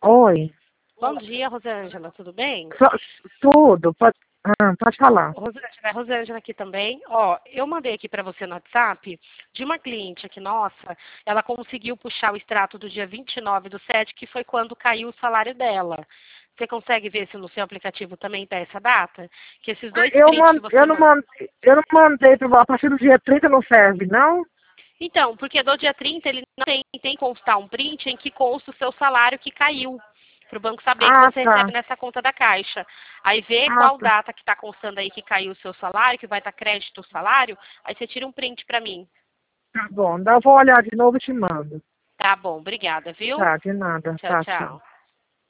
Oi. Bom dia, Rosângela, tudo bem? Tudo. Pode falar. Rosângela aqui também. Ó, eu mandei aqui para você no WhatsApp de uma cliente aqui nossa, ela conseguiu puxar o extrato do dia 29/7, que foi quando caiu o salário dela. Você consegue ver se no seu aplicativo também tá essa data? Que esses dois prints que você mandou. Eu não mandei a partir do dia 30 não serve, não? Então, porque do dia 30 ele não tem que constar um print em que consta o seu salário que caiu, para o banco saber que Ah, você tá. recebe nessa conta da Caixa. Aí vê Ah, qual tá. data que está constando aí que caiu o seu salário, que vai estar crédito o salário, aí você tira um print para mim. Tá bom. Eu vou olhar de novo e te mando. Tá bom, obrigada, viu? Tá, de nada. Tchau, Tá, tchau. tchau.